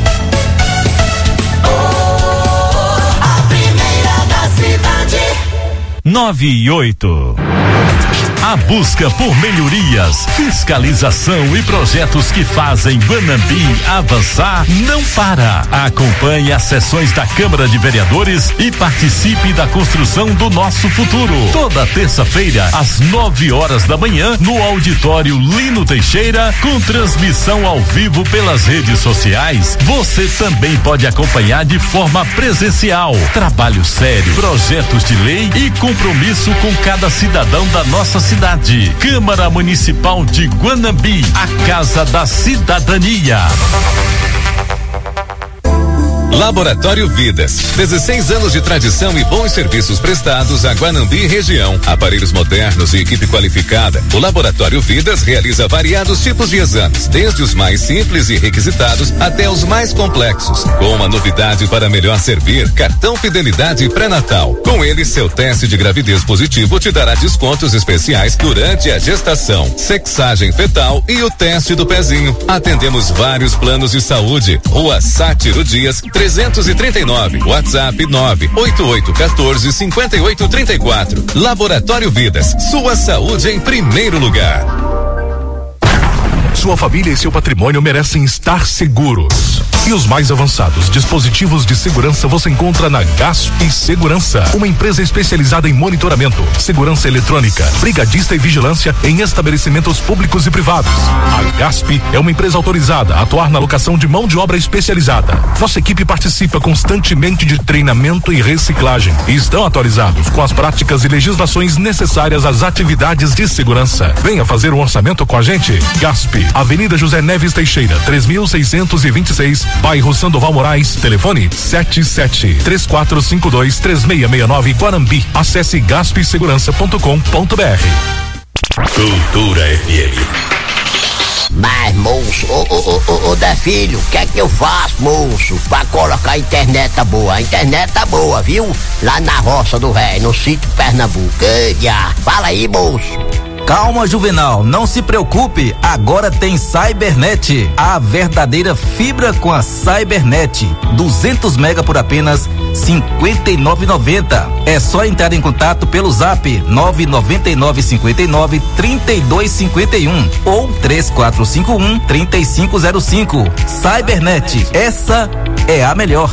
Oh, a primeira da cidade. 9 e 8. A busca por melhorias, fiscalização e projetos que fazem Guanambi avançar não para. Acompanhe as sessões da Câmara de Vereadores e participe da construção do nosso futuro. Toda terça-feira, às 9 horas da manhã, no auditório Lino Teixeira, com transmissão ao vivo pelas redes sociais. Você também pode acompanhar de forma presencial. Trabalho sério, projetos de lei e compromisso com cada cidadão da nossa cidade. Câmara Municipal de Guanambi, a Casa da Cidadania. Laboratório Vidas, 16 anos de tradição e bons serviços prestados a Guanambi e região. Aparelhos modernos e equipe qualificada. O Laboratório Vidas realiza variados tipos de exames, desde os mais simples e requisitados até os mais complexos. Com uma novidade para melhor servir, cartão Fidelidade pré-natal. Com ele, seu teste de gravidez positivo te dará descontos especiais durante a gestação, sexagem fetal e o teste do pezinho. Atendemos vários planos de saúde. Rua Sátiro Dias, 339, WhatsApp 98814-5834. Laboratório Vidas, sua saúde em primeiro lugar. Sua família e seu patrimônio merecem estar seguros. E os mais avançados dispositivos de segurança você encontra na Gasp Segurança, uma empresa especializada em monitoramento, segurança eletrônica, brigadista e vigilância em estabelecimentos públicos e privados. A Gasp é uma empresa autorizada a atuar na locação de mão de obra especializada. Nossa equipe participa constantemente de treinamento e reciclagem e estão atualizados com as práticas e legislações necessárias às atividades de segurança. Venha fazer um orçamento com a gente. Gasp, Avenida José Neves Teixeira, 3626, bairro Sandoval Moraes, telefone 77-3452-3669, Guanambi. Acesse gaspsegurança.com.br. Cultura FM. Mas, moço, ô Defilho, o que é que eu faço, moço, pra colocar a internet boa? A internet tá boa, viu? Lá na roça do Ré, no sítio Pernambuco. Fala aí, moço. Calma, Juvenal, não se preocupe, agora tem Cybernet, a verdadeira fibra com a Cybernet, 200 mega por apenas R$59,90. É só entrar em contato pelo Zap 99959-3251 ou 3451-3505. Cybernet, essa é a melhor.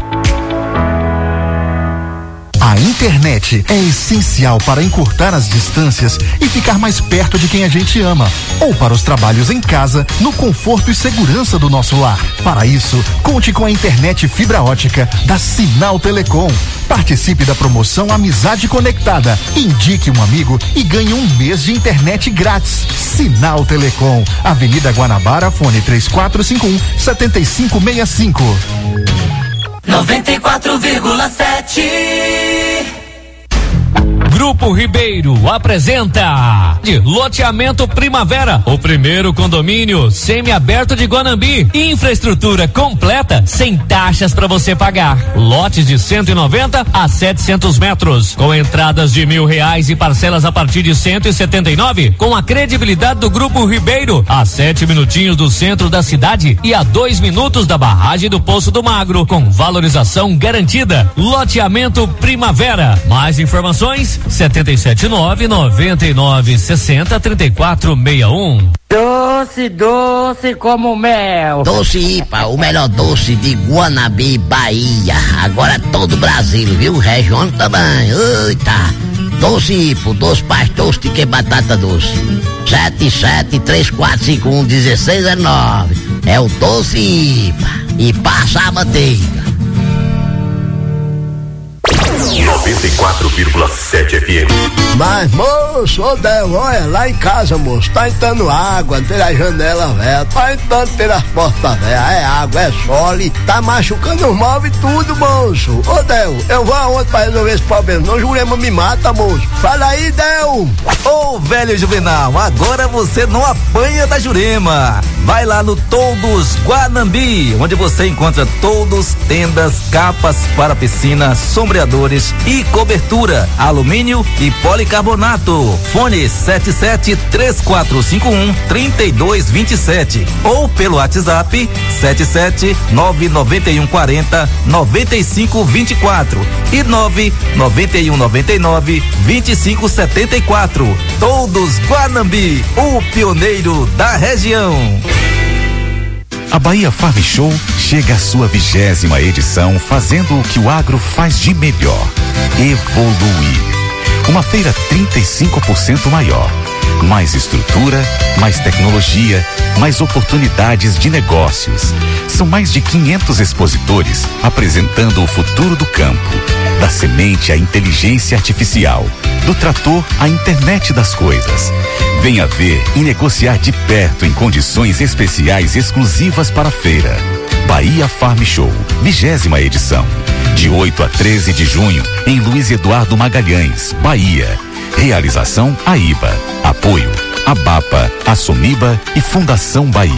A internet é essencial para encurtar as distâncias e ficar mais perto de quem a gente ama, ou para os trabalhos em casa, no conforto e segurança do nosso lar. Para isso, conte com a internet fibra ótica da Sinal Telecom. Participe da promoção Amizade Conectada. Indique um amigo e ganhe um mês de internet grátis. Sinal Telecom, Avenida Guanabara, fone 3451-7565. 94,7. Grupo Ribeiro apresenta de Loteamento Primavera, o primeiro condomínio semiaberto de Guanambi. Infraestrutura completa, sem taxas para você pagar. Lotes de 190 a 700 metros, com entradas de R$1.000 e parcelas a partir de 179, com a credibilidade do Grupo Ribeiro, a 7 minutinhos do centro da cidade e a 2 minutos da barragem do Poço do Magro, com valorização garantida. Loteamento Primavera. Mais informações 779-9960-3461. Doce como mel. Doce IPA, o melhor doce de Guanambi, Bahia. Agora todo o Brasil, viu? Região também. Eita. Doce IPA, doce pastor de que batata doce. 7734511609. É o Doce IPA. E passa a manteiga. 94,7 FM. Mas, moço, olha, lá em casa, moço, tá entrando água pela janela velha, tá entrando pelas portas velhas, é água, é sole, tá machucando os móveis e tudo, moço. Ô, Del, eu vou aonde pra resolver esse problema? Não, Jurema me mata, moço. Fala aí, Del. Ô, velho Juvenal, agora você não apanha da Jurema. Vai lá no Todos Guanambi, onde você encontra todos, tendas, capas para piscina, sombreadores e cobertura, alumínio e policarbonato. Fone 773451-3227 ou pelo WhatsApp 7799140-9524 e 99199-2574. Todos Guanambi, o pioneiro da região. A Bahia Farm Show chega à sua 20ª edição, fazendo o que o agro faz de melhor: evoluir. Uma feira 35% maior, mais estrutura, mais tecnologia, mais oportunidades de negócios. São mais de 500 expositores apresentando o futuro do campo, da semente à inteligência artificial, do trator à internet das coisas. Venha ver e negociar de perto em condições especiais exclusivas para a feira. Bahia Farm Show, 20ª edição. De 8 a 13 de junho, em Luiz Eduardo Magalhães, Bahia. Realização AIBA. Apoio ABAPA, Assomiba e Fundação Bahia.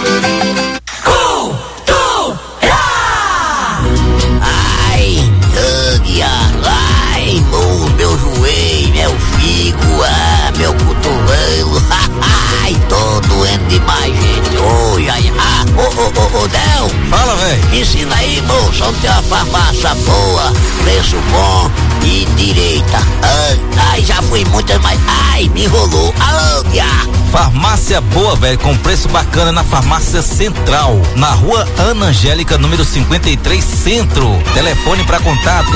Ai, meu joelho, meu figo, meu cotovelo, ai, tô doendo demais, gente. Oi, ai, ô, Del. Fala, velho. Ensina aí, moço, onde tem uma farmácia boa, preço bom e direita. Ai, já fui muitas, mas ai, me enrolou. Farmácia boa, velho, com preço bacana na Farmácia Central, na Rua Ana Angélica, número 53, Centro. Telefone para contato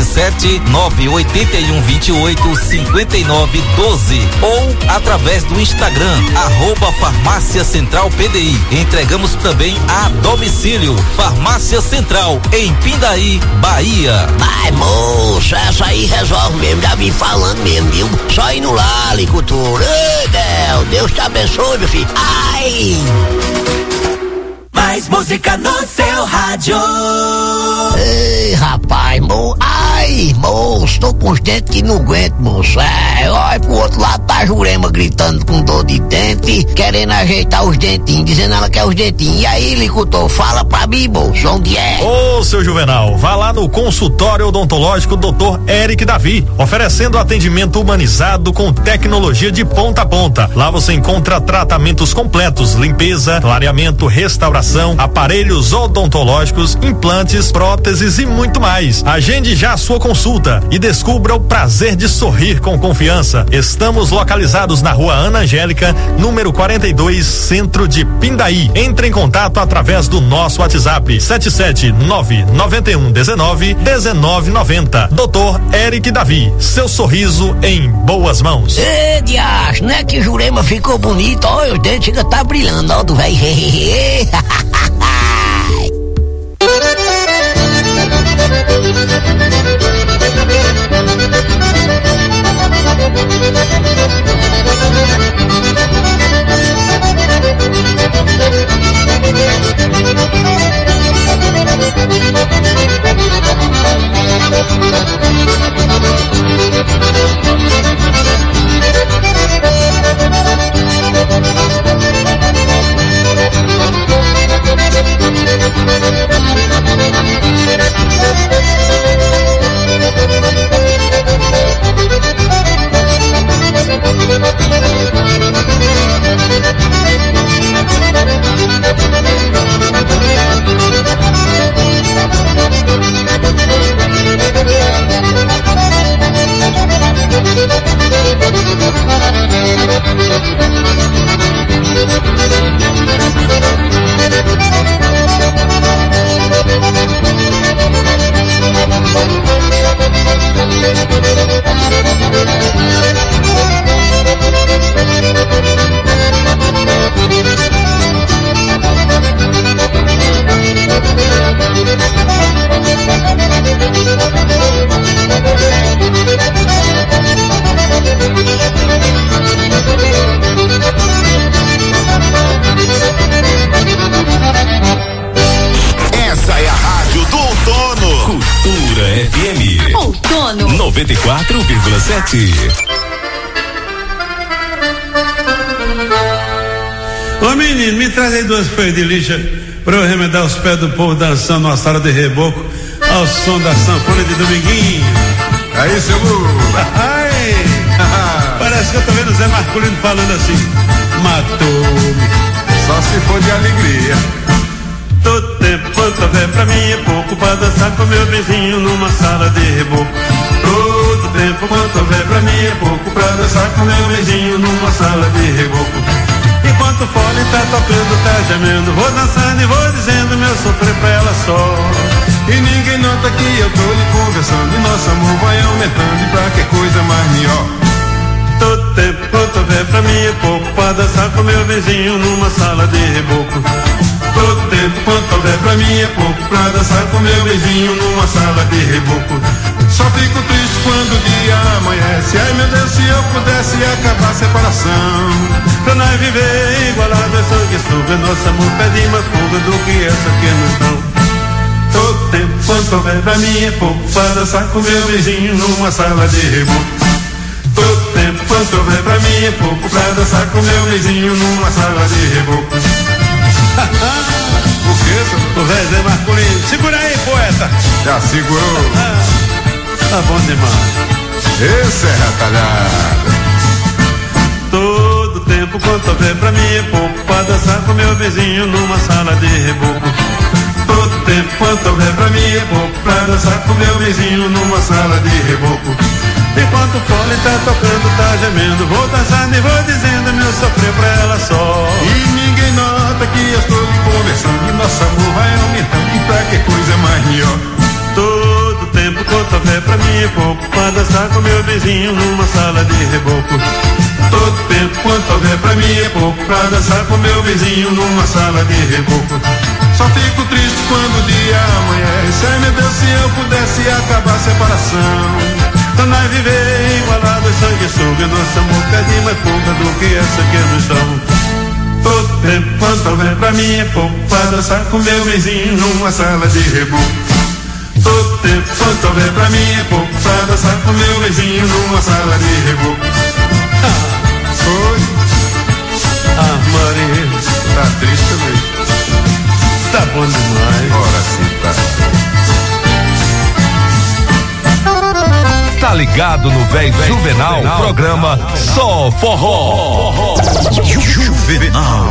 77981285912 ou através do Instagram @Farmácia Central PDI. Entregamos também a domicílio. Farmácia Central em Pindaí, Bahia. Ai, moço, essa aí resolve mesmo, já vim falando mesmo, viu? Só indo lá, licultura. Deus te abençoe, meu filho. Ai! Mais música no seu rádio. Ei, rapaz, moço, tô com os dentes que não aguento, moço. Olha pro outro lado, tá a Jurema gritando com dor de dente, querendo ajeitar os dentinhos, dizendo ela quer os dentinhos. E aí, licultor, fala pra mim, moço, onde é? Ô, seu Juvenal, vá lá no consultório odontológico Dr. Eric Davi, oferecendo atendimento humanizado com tecnologia de ponta a ponta. Lá você encontra tratamentos completos, limpeza, clareamento, restauração, aparelhos odontológicos, implantes, próteses e muito mais. Agende já a sua consulta e descubra o prazer de sorrir com confiança. Estamos localizados na Rua Ana Angélica, número 42, Centro de Pindaí. Entre em contato através do nosso WhatsApp 77991191990. Dr. Eric Davi, seu sorriso em boas mãos. Ê, diacho, não é que Jurema ficou bonito? Olha, os dentes chega tá brilhando, ó, do velho. 94,7. Ô menino, me traz aí 2 folhas de lixa pra eu remendar os pés do povo dançando numa sala de reboco ao som da sanfona de Dominguinho. Aí, seu Lula. Parece que eu tô vendo o Zé Marculino falando assim: matou-me. Só se for de alegria. Todo tempo quanto houver pra mim é pouco pra dançar com meu vizinho numa sala de reboco. Todo tempo quanto houver pra mim é pouco pra dançar com meu vizinho numa sala de reboco. Enquanto o fole tá tocando, tá gemendo, vou dançando e vou dizendo meu sofrer pra ela só. E ninguém nota que eu tô lhe conversando e nosso amor vai aumentando e pra que coisa mais melhor. Todo tempo quanto houver pra mim é pouco pra dançar com meu vizinho numa sala de reboco. Todo tempo quanto houver pra mim é pouco pra dançar com meu vizinho numa sala de reboco. Só fico triste quando o dia amanhece. Ai meu Deus, se eu pudesse acabar a separação. Pra nós viver igualado é sanguessuga, nosso amor pede mais fuga do que essa que nos dão. Todo tempo quanto houver pra mim é pouco pra dançar com meu vizinho numa sala de reboco. Todo tempo quanto houver pra mim é pouco pra dançar com meu vizinho numa sala de reboco. O que, o velho Zé Marculino? Segura aí, poeta. Já segurou. Tá bom demais. Esse é retalhado. Todo tempo quanto houver pra mim é pouco pra dançar com meu vizinho numa sala de reboco. Todo tempo quanto houver pra mim é pouco pra dançar com meu vizinho numa sala de reboco. Enquanto o fole tá tocando, tá gemendo, vou dançando e vou dizendo meu sofrer pra ela só. E ninguém nota que eu estou lhe conversando e nosso amor vai aumentando e pra que coisa mais melhor. Todo tempo quanto houver pra mim é pouco pra dançar com meu vizinho numa sala de reboco. Todo tempo quanto houver pra mim é pouco pra dançar com meu vizinho numa sala de reboco. Só fico triste quando o dia amanhece. Ai meu Deus, se eu pudesse acabar a separação. Pra nós viver igualado, sanguessuga, nosso amor pede mais fuga do que essa que nos dão. Todo tempo quanto houver pra mim é pouco pra dançar com meu vizinho numa sala de reboco. Todo tempo quanto houver pra mim é pouco pra dançar com meu vizinho numa sala de reboco. Foi. Maria, tá triste mesmo. Tá bom demais. Ora sim, tá. Tá ligado no Véi Juvenal, programa Só Forró. Juvenal.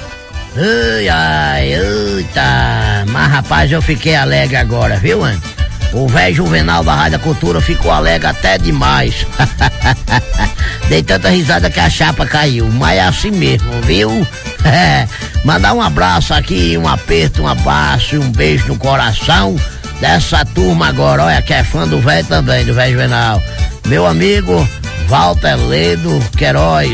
Ai, eita. Mas rapaz, eu fiquei alegre agora, viu, mano? O velho Juvenal da Rádio Cultura ficou alegre até demais. Dei tanta risada que a chapa caiu, mas é assim mesmo, viu? Mandar um abraço aqui, um aperto, um abraço e um beijo no coração dessa turma agora, olha, que é fã do velho também, do velho Juvenal. Meu amigo Walter Ledo Queiroz.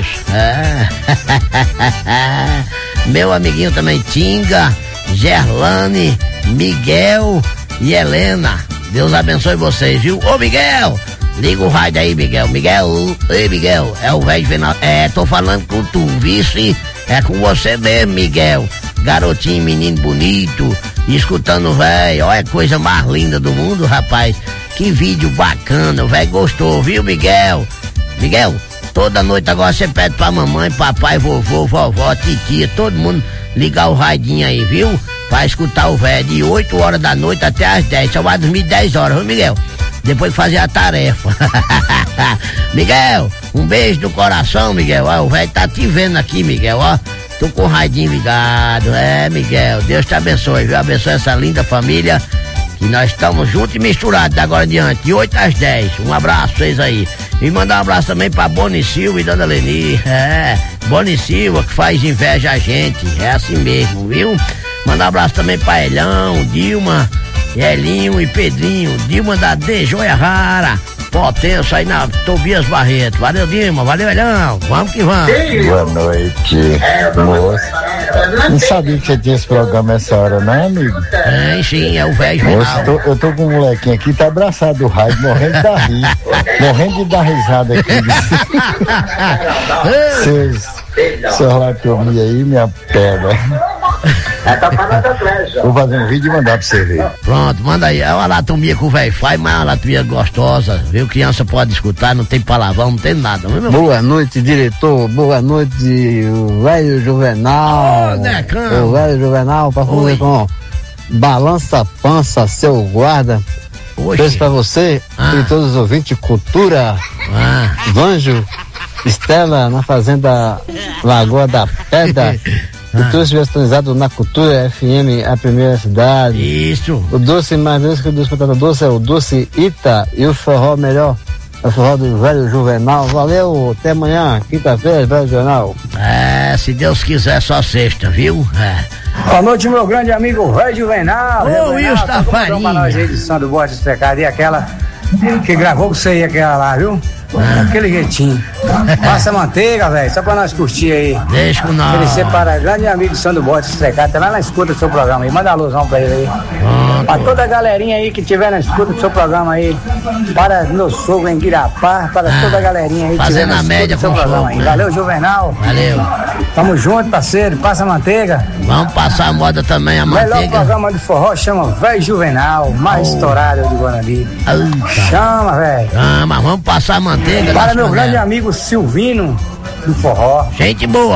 Meu amiguinho também Tinga, Gerlane, Miguel e Helena. Deus abençoe vocês, viu? Ô Miguel, liga o rádio aí, Miguel. Ei Miguel, é o velho Juvenal. Tô falando com tu, vice. É com você mesmo, Miguel. Garotinho, menino bonito, escutando o velho. Olha a coisa mais linda do mundo, rapaz. Que vídeo bacana, o velho gostou, viu, Miguel? Miguel, toda noite agora você pede pra mamãe, papai, vovô, vovó, titia, todo mundo ligar o radinho aí, viu? Pra escutar o velho de 8 horas da noite até as 10. Só vai dormir 10 horas, viu, Miguel? Depois de fazer a tarefa. Miguel, um beijo no coração, Miguel. Ó, o velho tá te vendo aqui, Miguel, ó. Tô com o radinho ligado. Miguel, Deus te abençoe, viu? Abençoe essa linda família, que nós estamos juntos e misturados de agora em diante, de 8 às 10. Um abraço pra vocês aí. E mandar um abraço também pra Boni Silva e Dona Leni. Boni Silva, que faz inveja a gente. É assim mesmo, viu? Mandar um abraço também pra Elhão, Dilma, Elinho e Pedrinho. Dilma da De Joia Rara. Potência aí na Tobias Barreto. Valeu, Dilma. Valeu, Elhão. Vamos que vamos. Boa noite, moço. Não sabia que você tinha esse programa essa hora, não, amigo? Sim, é o velho Juvenal. Eu tô com um molequinho aqui, tá abraçado do rádio, morrendo da rir. Morrendo de dar risada aqui. Seus latomia aí, minha pedra. Vou fazer um vídeo e mandar pra você ver. Pronto, manda aí. É uma latomia com Wi-Fi, mas é uma latomia gostosa, viu? Criança pode escutar, não tem palavrão, não tem nada. Viu, boa noite, diretor. Boa noite, o velho Juvenal. O velho Juvenal, pra fazer com Balança Pança, seu guarda. Beijo pra você e todos os ouvintes de Cultura. Vanjo, Estela, na Fazenda Lagoa da Pedra. E todos sintonizado na Cultura FM, a primeira cidade. Isso. O doce mais doce que o doce batata doce é o doce Ita e o forró melhor. É o forró do velho Juvenal. Valeu, até amanhã, quinta-feira, velho Juvenal. Se Deus quiser, só sexta, viu? Boa noite, meu grande amigo velho Juvenal. Ô, Wilson da Farinha. Pra nós aí de Santo Borges Estrecado e aquela que gravou com você aí, aquela lá, viu? Aquele jeitinho. Passa manteiga, velho, só pra nós curtir aí. Deixa com nós. Oferecer para grande amigo Sandro Borges Estrecado, tá lá na escuta do seu programa aí. Manda a alusão pra ele aí. Pra toda a galerinha aí que tiver na escuta do seu programa aí. Para meu sogro em Guirapá, para toda a galerinha aí que tiver na escuta do seu programa aí. Valeu, Juvenal. Valeu. Tamo junto, parceiro. Passa a manteiga. Vamos passar a moda também, a manteiga. O melhor programa de forró chama Velho Juvenal, mais estourado de Guarani. Chama, velho. Chama, vamos passar a manteiga. Para meu grande amigo Silvino do forró. Gente boa.